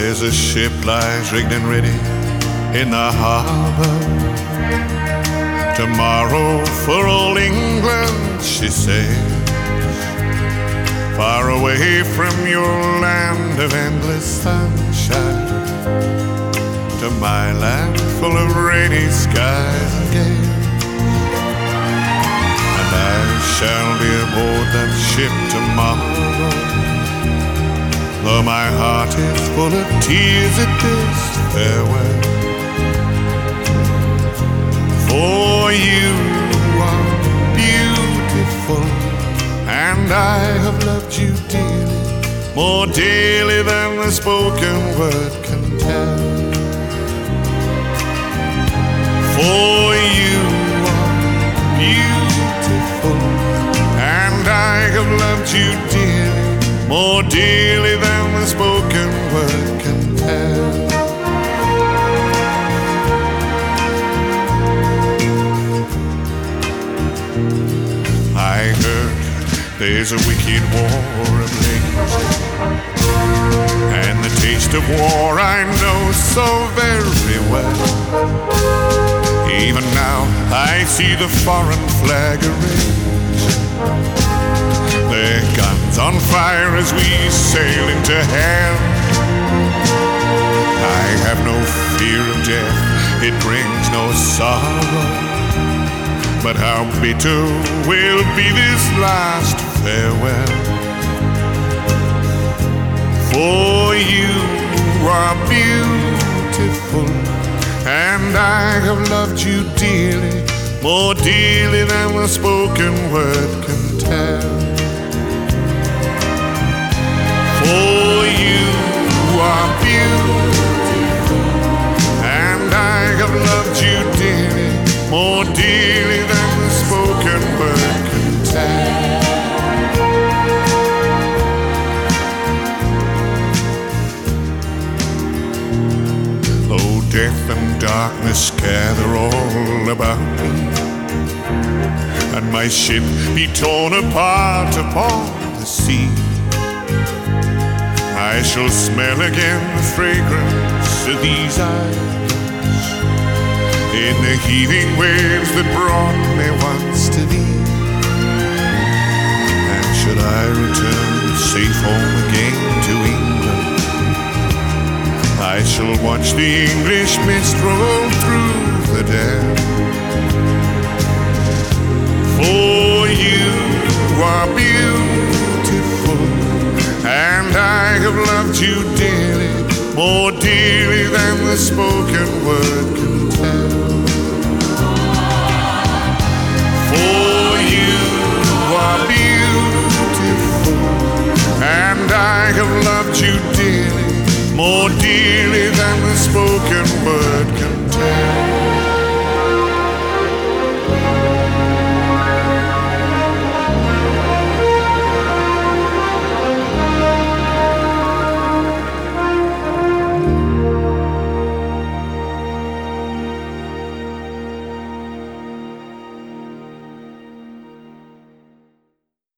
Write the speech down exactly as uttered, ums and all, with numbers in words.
There's a ship lies rigged and ready in the harbor. Tomorrow for old England she sails, far away from your land of endless sunshine, to my land full of rainy skies and gales. And I shall be aboard that ship tomorrow, though my heart is full of tears at this farewell. For you are beautiful, and I have loved you dearly, more dearly than the spoken word can tell. For you are beautiful, and I have loved you dearly, more dearly than the spoken word can tell. I heard there's a wicked war ablaze, and the taste of war I know so very well. Even now I see the foreign flag arrays, their guns on fire as we sail into hell. I have no fear of death, it brings no sorrow, but how bitter will be this last farewell. For you are beautiful, and I have loved you dearly, more dearly than the spoken word can tell. For you are beautiful, and I have loved you dearly, more dearly than the spoken word can tell. Though death and darkness gather all about me, and my ship be torn apart upon the sea, I shall smell again the fragrance of these islands, in the heaving waves that brought me once to thee. And should I return safe home again to England, I shall watch the English mist roll through the dam. For you are beautiful, and I have loved you dearly, more dearly than the spoken word can tell. For you are beautiful, and I have loved you dearly, more dearly than the spoken